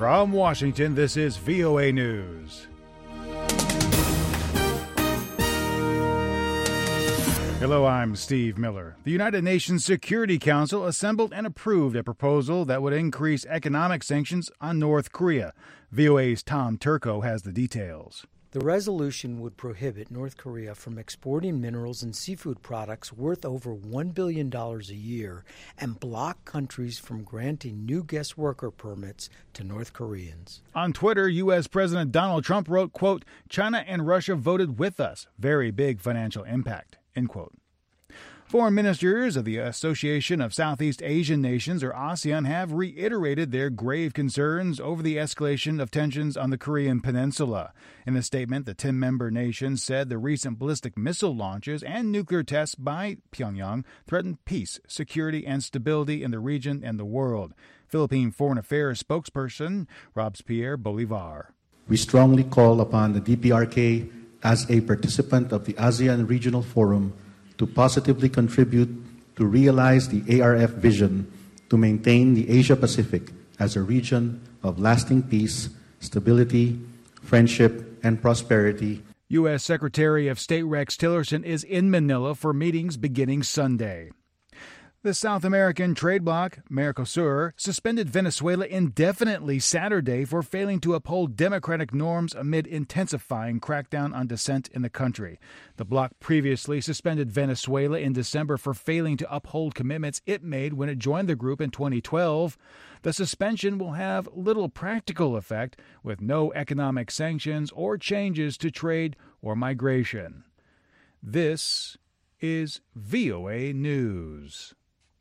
From Washington, this is VOA News. Hello, I'm Steve Miller. The United Nations Security Council assembled and approved a proposal that would increase economic sanctions on North Korea. VOA's Tom Turco has the details. The resolution would prohibit North Korea from exporting minerals and seafood products worth over $1 billion a year and block countries from granting new guest worker permits to North Koreans. On Twitter, U.S. President Donald Trump wrote, quote, "China and Russia voted with us. Very big financial impact," end quote. Foreign ministers of the Association of Southeast Asian Nations, or ASEAN, have reiterated their grave concerns over the escalation of tensions on the Korean peninsula. In a statement, the 10-member nation said the recent ballistic missile launches and nuclear tests by Pyongyang threaten peace, security, and stability in the region and the world. Philippine Foreign Affairs spokesperson Robespierre Bolivar. We strongly call upon the DPRK as a participant of the ASEAN Regional Forum to positively contribute to realize the ARF vision to maintain the Asia-Pacific as a region of lasting peace, stability, friendship, and prosperity. U.S. Secretary of State Rex Tillerson is in Manila for meetings beginning Sunday. The South American trade bloc, Mercosur, suspended Venezuela indefinitely Saturday for failing to uphold democratic norms amid intensifying crackdown on dissent in the country. The bloc previously suspended Venezuela in December for failing to uphold commitments it made when it joined the group in 2012. The suspension will have little practical effect, with no economic sanctions or changes to trade or migration. This is VOA News.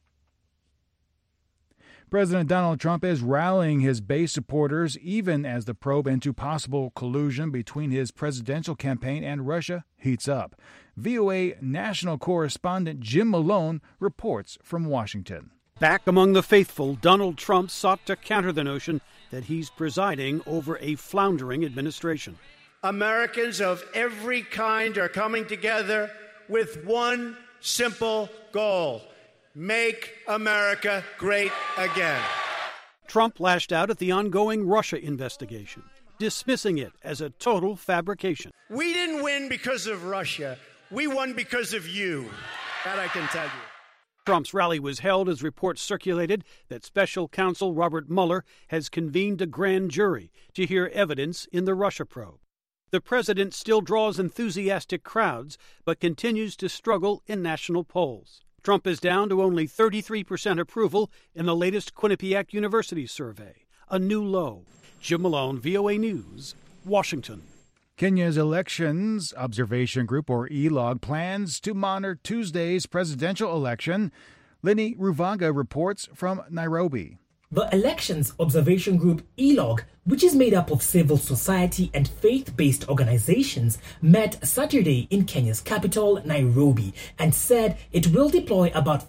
President Donald Trump is rallying his base supporters even as the probe into possible collusion between his presidential campaign and Russia heats up. VOA national correspondent Jim Malone reports from Washington. Back among the faithful, Donald Trump sought to counter the notion that he's presiding over a floundering administration. Americans of every kind are coming together with one simple goal: make America great again. Trump lashed out at the ongoing Russia investigation, dismissing it as a total fabrication. We didn't win because of Russia. We won because of you. That I can tell you. Trump's rally was held as reports circulated that special counsel Robert Mueller has convened a grand jury to hear evidence in the Russia probe. The president still draws enthusiastic crowds, but continues to struggle in national polls. Trump is down to only 33% approval in the latest Quinnipiac University survey, a new low. Jim Malone, VOA News, Washington. Kenya's Elections Observation Group, or ELOG, plans to monitor Tuesday's presidential election. Lenny Ruvaga reports from Nairobi. The Elections Observation Group, ELOG, which is made up of civil society and faith-based organizations, met Saturday in Kenya's capital, Nairobi, and said it will deploy about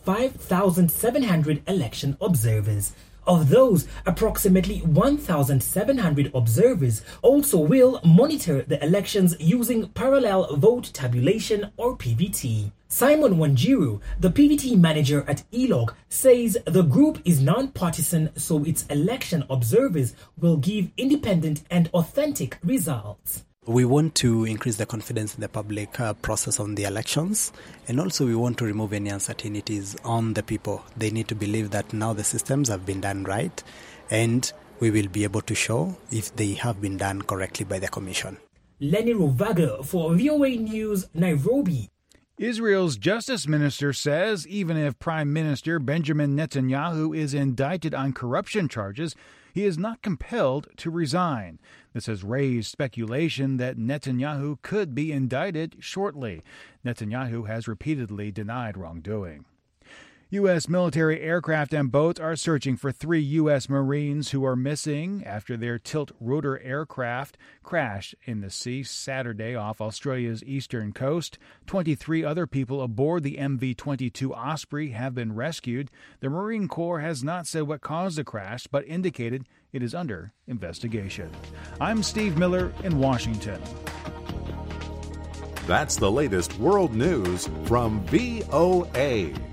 5,700 election observers. Of those, approximately 1,700 observers also will monitor the elections using parallel vote tabulation, or PVT. Simon Wanjiru, the PVT manager at ELOG, says the group is non-partisan, so its election observers will give independent and authentic results. We want to increase the confidence in the public process on the elections, and also we want to remove any uncertainties on the people. They need to believe that now the systems have been done right, and we will be able to show if they have been done correctly by the Commission. Lenny Ruvaga for VOA News, Nairobi. Israel's justice minister says even if Prime Minister Benjamin Netanyahu is indicted on corruption charges, he is not compelled to resign. This has raised speculation that Netanyahu could be indicted shortly. Netanyahu has repeatedly denied wrongdoing. U.S. military aircraft and boats are searching for 3 U.S. Marines who are missing after their tilt-rotor aircraft crashed in the sea Saturday off Australia's eastern coast. 23 other people aboard the MV-22 Osprey have been rescued. The Marine Corps has not said what caused the crash, but indicated it is under investigation. I'm Steve Miller in Washington. That's the latest world news from VOA.